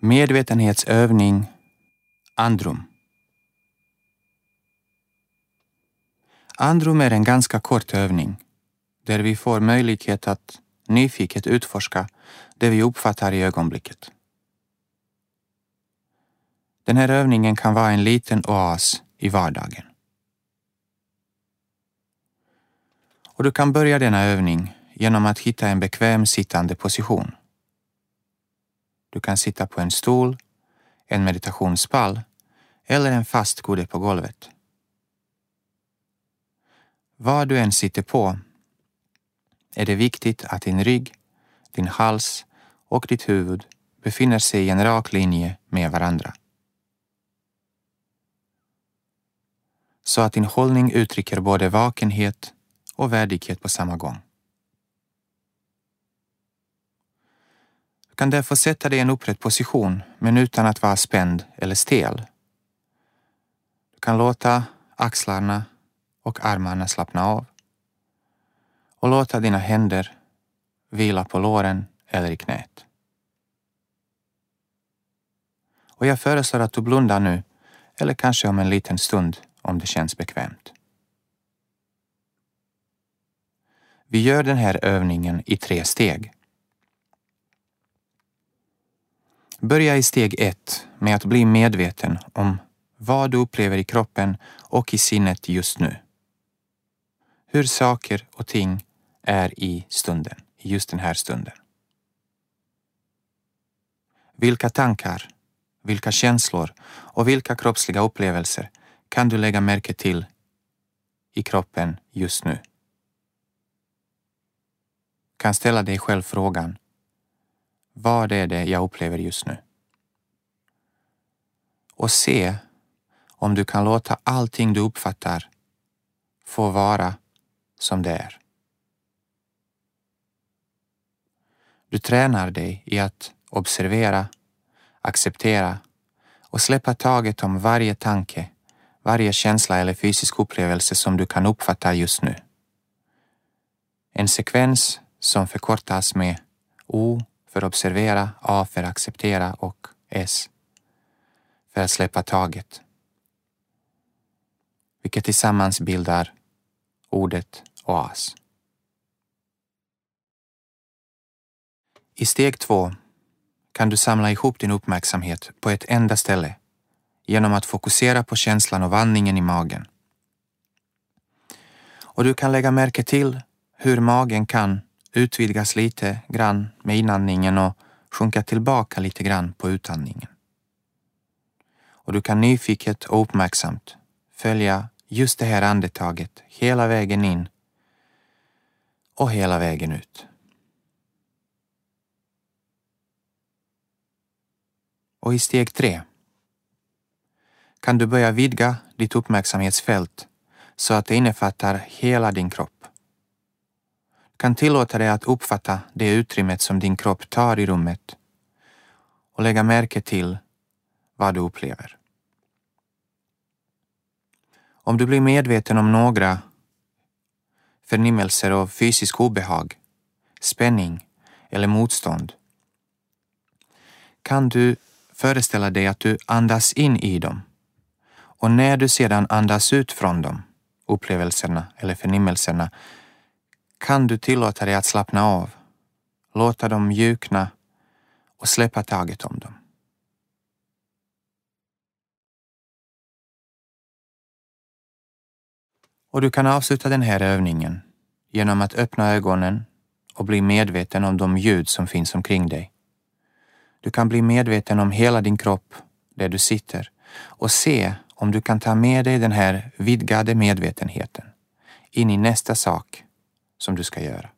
Medvetenhetsövning andrum. Andrum är en ganska kort övning där vi får möjlighet att nyfiket utforska det vi uppfattar i ögonblicket. Den här övningen kan vara en liten oas i vardagen. Och du kan börja denna övning genom att hitta en bekväm sittande position. Du kan sitta på en stol, en meditationspall eller en fast kudde på golvet. Vad du än sitter på är det viktigt att din rygg, din hals och ditt huvud befinner sig i en rak linje med varandra. Så att din hållning uttrycker både vakenhet och värdighet på samma gång. Du kan därför sätta dig i en upprätt position men utan att vara spänd eller stel. Du kan låta axlarna och armarna slappna av och låta dina händer vila på låren eller i knät. Och jag föreslår att du blundar nu eller kanske om en liten stund om det känns bekvämt. Vi gör den här övningen i 3 steg. Börja i steg 1 med att bli medveten om vad du upplever i kroppen och i sinnet just nu. Hur saker och ting är i stunden, i just den här stunden. Vilka tankar, vilka känslor och vilka kroppsliga upplevelser kan du lägga märke till i kroppen just nu? Du kan ställa dig själv frågan: vad är det jag upplever just nu? Och se om du kan låta allting du uppfattar få vara som det är. Du tränar dig i att observera, acceptera och släppa taget om varje tanke, varje känsla eller fysisk upplevelse som du kan uppfatta just nu. En sekvens som förkortas med O för observera, A för acceptera och S för att släppa taget. Vilket tillsammans bildar ordet oas. I steg 2 kan du samla ihop din uppmärksamhet på ett enda ställe genom att fokusera på känslan av andningen i magen. Och du kan lägga märke till hur magen kan utvidgas lite grann med inandningen och sjunka tillbaka lite grann på utandningen. Och du kan nyfiket och uppmärksamt följa just det här andetaget hela vägen in och hela vägen ut. Och i steg 3 kan du börja vidga ditt uppmärksamhetsfält så att det innefattar hela din kropp. Du kan tillåta dig att uppfatta det utrymmet som din kropp tar i rummet och lägga märke till vad du upplever. Om du blir medveten om några förnimmelser av fysisk obehag, spänning eller motstånd kan du föreställa dig att du andas in i dem. Och när du sedan andas ut från dem, upplevelserna eller förnimmelserna, kan du tillåta dig att slappna av, låta dem mjukna och släppa taget om dem. Och du kan avsluta den här övningen genom att öppna ögonen och bli medveten om de ljud som finns omkring dig. Du kan bli medveten om hela din kropp där du sitter och se om du kan ta med dig den här vidgade medvetenheten in i nästa sak som du ska göra.